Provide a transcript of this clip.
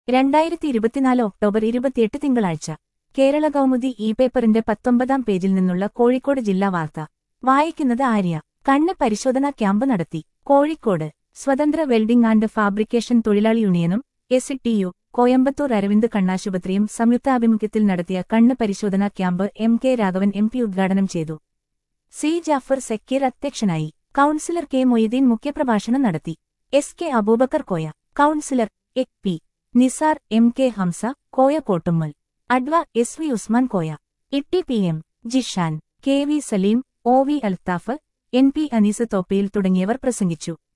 2024 October 28 തിങ്കളാഴ്ച കേരള കൗമുദി പേപ്പറിന്റെ 19-ാം പേജിൽ നിന്നുള്ള കോഴിക്കോട് ജില്ലാ വാർത്ത വായിക്കുന്നത് ആര്യ. കണ്ണ് പരിശോധനാ ക്യാമ്പ് നടത്തി. കോഴിക്കോട് സ്വതന്ത്ര വെൽഡിംഗ് ആൻഡ് ഫാബ്രിക്കേഷൻ തൊഴിലാളി യൂണിയനും STU കോയമ്പത്തൂർ അരവിന്ദ് കണ്ണാശുപത്രിയും സംയുക്താഭിമുഖ്യത്തിൽ നടത്തിയ കണ്ണ് പരിശോധനാ ക്യാമ്പ് MK രാഘവൻ MP ഉദ്ഘാടനം ചെയ്തു. C ജാഫർ സക്കീർ അധ്യക്ഷനായി. കൌൺസിലർ K മൊയ്തീൻ മുഖ്യപ്രഭാഷണം നടത്തി. SK Abubakar Koya, councillor EP Nisar, MK Hamsa, Koya Kottummal, adv SV Usman Koya, Itty PM Jishan, KV Saleem, OV Althaf, NP Anees Thoppayil തുടങ്ങിയവർ പ്രസംഗിച്ചു.